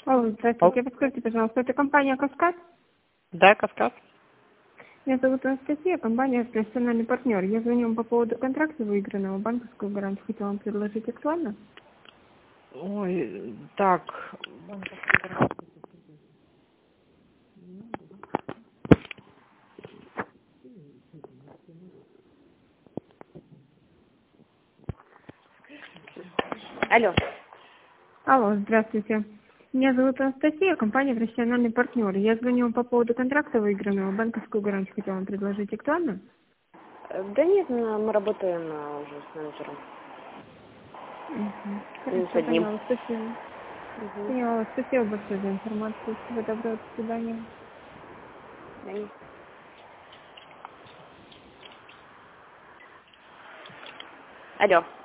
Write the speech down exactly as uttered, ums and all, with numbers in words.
Алло, Ал- здравствуйте. Подскажите, пожалуйста, это компания «Каскад»? Да, Кавказ. Меня зовут Анастасия, компания «Профессиональный партнер». Я звоню вам по поводу контракта выигранного, банковскую гарантию хотела вам предложить. Актуально? Ой, так. Алло. Алло, здравствуйте. Меня зовут Анастасия, компания «Профессиональный партнер». Я звоню вам по поводу контракта выигранного, банковскую гарантию хотела вам предложить. Актуально? Э, Да нет, ну, мы работаем а, уже с менеджером. Угу. Не с Хорошо, одним. поняла. Спасибо. Угу. Поняла. Спасибо большое за информацию. Всего доброго. До свидания. Алло.